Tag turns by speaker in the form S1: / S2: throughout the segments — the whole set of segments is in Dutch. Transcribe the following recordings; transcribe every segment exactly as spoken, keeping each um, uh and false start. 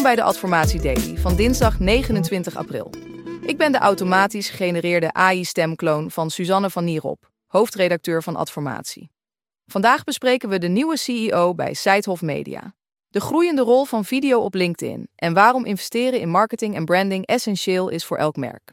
S1: bij de Adformatie Daily van dinsdag negenentwintig april. Ik ben de automatisch gegenereerde A I-stemkloon van Suzanne van Nierop, hoofdredacteur van Adformatie. Vandaag bespreken we de nieuwe C E O bij Seithof Media, de groeiende rol van video op LinkedIn en waarom investeren in marketing en branding essentieel is voor elk merk.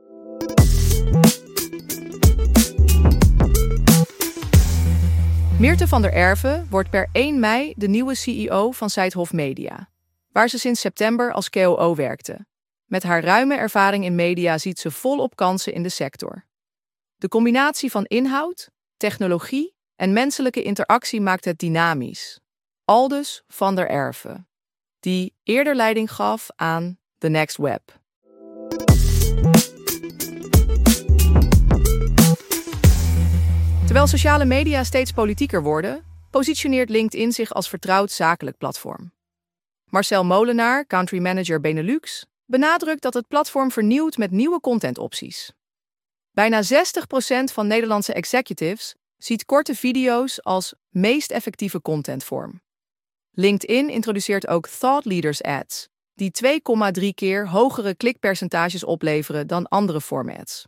S1: Meerte van der Erve wordt per één mei de nieuwe C E O van Seithof Media, waar ze sinds september als K O O werkte. Met haar ruime ervaring in media ziet ze volop kansen in de sector. De combinatie van inhoud, technologie en menselijke interactie maakt het dynamisch. Aldus van der Erve, die eerder leiding gaf aan The Next Web. Terwijl sociale media steeds politieker worden, positioneert LinkedIn zich als vertrouwd zakelijk platform. Marcel Molenaar, country manager Benelux, benadrukt dat het platform vernieuwt met nieuwe contentopties. Bijna zestig procent van Nederlandse executives ziet korte video's als meest effectieve contentvorm. LinkedIn introduceert ook Thought Leaders Ads, die twee komma drie keer hogere klikpercentages opleveren dan andere formats.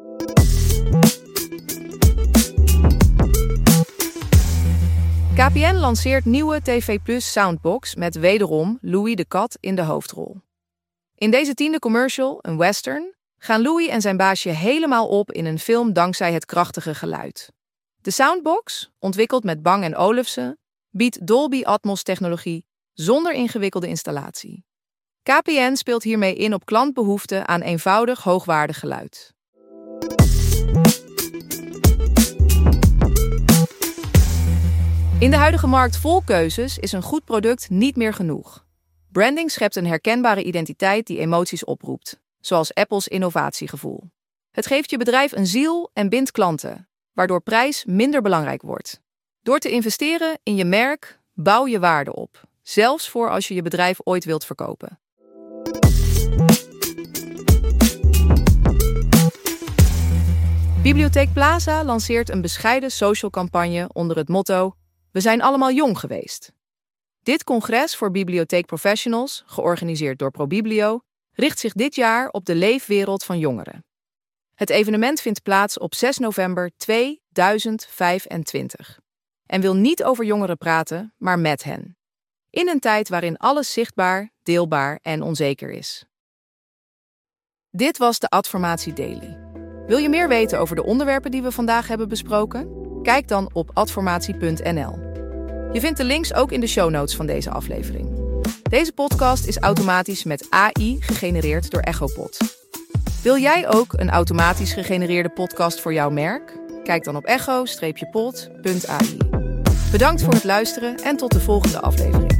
S1: K P N lanceert nieuwe T V Plus Soundbox met wederom Louis de Kat in de hoofdrol. In deze tiende commercial, een western, gaan Louis en zijn baasje helemaal op in een film dankzij het krachtige geluid. De Soundbox, ontwikkeld met Bang en Olufsen, biedt Dolby Atmos technologie zonder ingewikkelde installatie. K P N speelt hiermee in op klantbehoeften aan eenvoudig hoogwaardig geluid. In de huidige markt vol keuzes is een goed product niet meer genoeg. Branding schept een herkenbare identiteit die emoties oproept, zoals Apples innovatiegevoel. Het geeft je bedrijf een ziel en bindt klanten, waardoor prijs minder belangrijk wordt. Door te investeren in je merk, bouw je waarde op, zelfs voor als je je bedrijf ooit wilt verkopen. Bibliotheek Plaza lanceert een bescheiden social campagne onder het motto We zijn allemaal jong geweest. Dit congres voor bibliotheekprofessionals, georganiseerd door ProBiblio, richt zich dit jaar op de leefwereld van jongeren. Het evenement vindt plaats op zes november tweeduizend vijfentwintig en wil niet over jongeren praten, maar met hen. In een tijd waarin alles zichtbaar, deelbaar en onzeker is. Dit was de Adformatie Daily. Wil je meer weten over de onderwerpen die we vandaag hebben besproken? Kijk dan op adformatie punt n l. Je vindt de links ook in de show notes van deze aflevering. Deze podcast is automatisch met A I gegenereerd door Echopod. Wil jij ook een automatisch gegenereerde podcast voor jouw merk? Kijk dan op echo pod punt a i. Bedankt voor het luisteren en tot de volgende aflevering.